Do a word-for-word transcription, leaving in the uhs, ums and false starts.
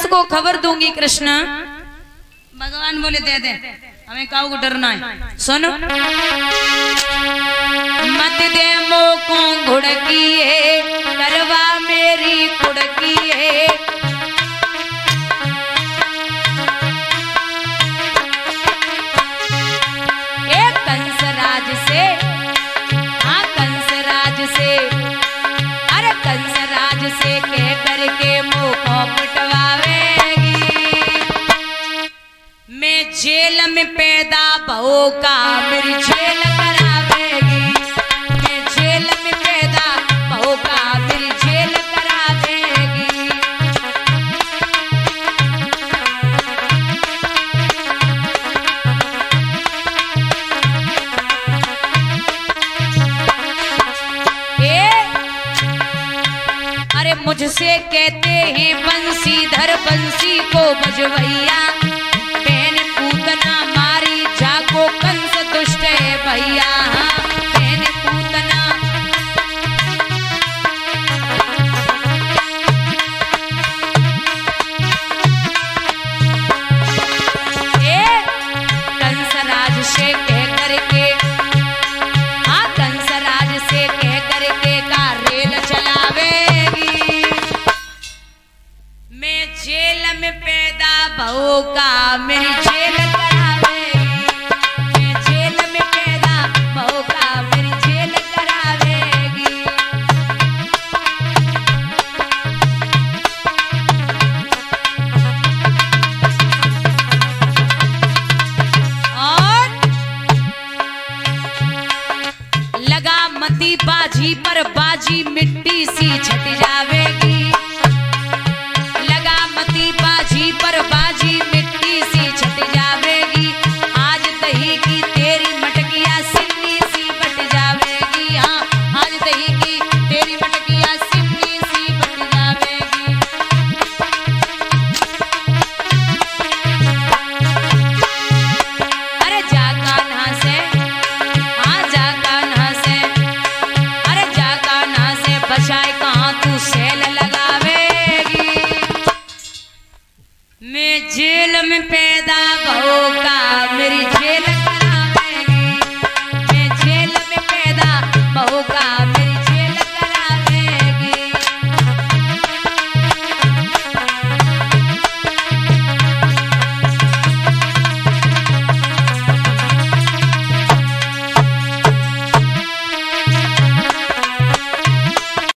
को खबर दूंगी कृष्ण। भगवान बोले दे दे, हमें काऊ को डरना है। सुनो, मत दे मोको घुड़की है, करवा मेरी कुड़की है। एक कंसराज से, हाँ कंसराज से, अरे कंसराज से कह करके मोको पिटवावेगी। मैं जेल में पैदा बहू का मेरी जेल करावेगी। मैं जेल में पैदा बहू का मेरी जेल करावेगी। ए, अरे मुझसे कहते हैं बंसीधर, बंसी को बजवैया। पूतना मारी जाको कंस दुष्ट है भैया। बहन पूतना, ए कंसराज से कह करके, हाँ कंसराज से कह करके का रेल चलावेगी। मैं जेल में पैदा बहू का मेरी जेल करावेगी। मैं जेल में पैदा बहू का मेरी जेल करावेगी। और लगा मती बाजी पर बाजी मिट्टी सी छट जावेगी।